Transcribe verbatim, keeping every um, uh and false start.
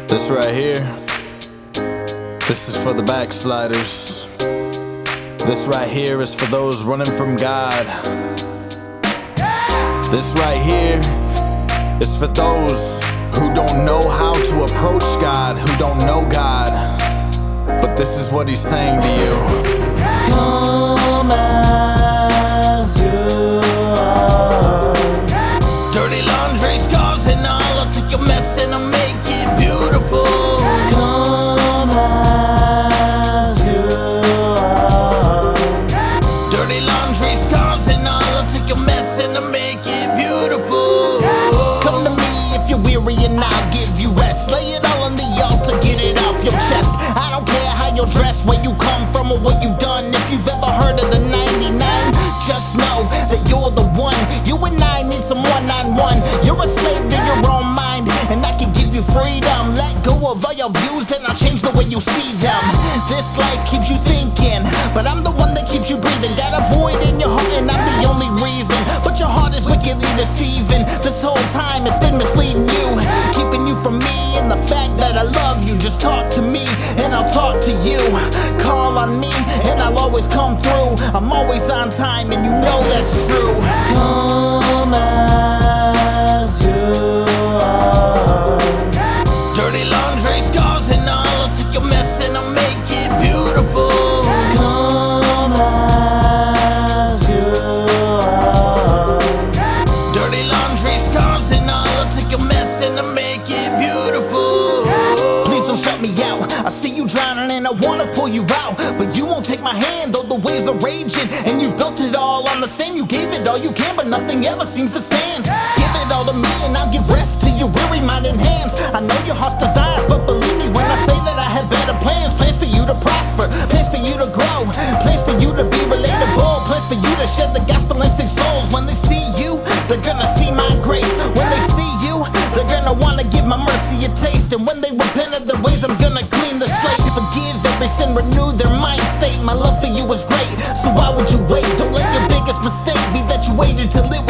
This right here, this is for the backsliders. This right here is for those running from God. This right here is for those who don't know how to approach God, who don't know God. But this is what he's saying to you. Come as you are. Dirty laundry, scars and all, I'll take your mess and I'll make it beautiful. Come as you are. Dirty laundry, scars and all, I'll take your mess and I'll make it beautiful. Come to me if you're weary and I'll give you rest. Lay it all on the altar, get it off your chest. I don't care how you're dressed, where you come from or what you've done. If you've ever heard of the ninety-nine, just know that you're the one. You and I need some one-on-one. You're a slave to your own mind, and I can give you freedom. Let go of all your views and I'll change the way you see them. This life keeps you thinking, but I'm the one that keeps you breathing. Got a void in your heart and I'm the only reason, but your heart is wickedly deceiving. This whole time it's been misleading you, keeping you from me and the fact that I love you. Just talk to me and I'll talk to you. Call on me and I'll always come through. I'm always on time and you know that's true. Come as you are. Dirty laundry, scars and all, I'll take your mess and I'll make it beautiful. Come as you are. Dirty laundry, scars and all, I'll take your mess and I'll make it beautiful. Please don't shut me out, I see you drowning and I wanna pull you out, but you won't take my hand, though the waves are raging. And you built it all on the sand, you gave it all you can, but nothing ever seems to stand. Give it all to me and I'll give rest to your weary mind and hands. I know your heart's desires, but believe me when I say that I have better plans. Plans for you to prosper, plans for you to grow, plans for you to be relatable, plans for you to shed the gospel and save souls. When they see you, they're gonna see my grace. When they see you, they're gonna wanna give my mercy a taste. And when they repent of their ways, I'm gonna clean the slate. Forgive every sin, renew their mind state. My love for you is great, so why would you wait? Don't let your biggest mistake be that you waited till it was